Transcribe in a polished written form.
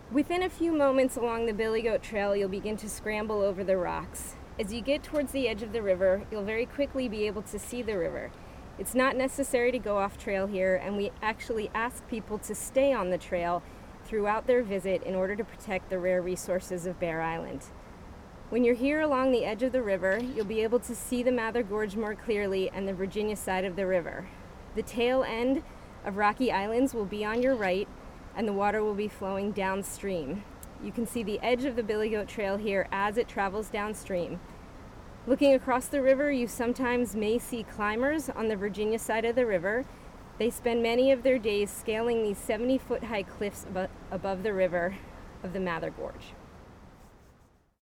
Within a few moments along the Billy Goat Trail, you'll begin to scramble over the rocks. As you get towards the edge of the river, you'll very quickly be able to see the river. It's not necessary to go off trail here, and we actually ask people to stay on the trail throughout their visit in order to protect the rare resources of Bear Island. When you're here along the edge of the river, you'll be able to see the Mather Gorge more clearly and the Virginia side of the river. The tail end of Rocky Islands will be on your right, and the water will be flowing downstream. You can see the edge of the Billy Goat Trail here as it travels downstream. Looking across the river, you sometimes may see climbers on the Virginia side of the river. They spend many of their days scaling these 70-foot high cliffs above the river of the Mather Gorge.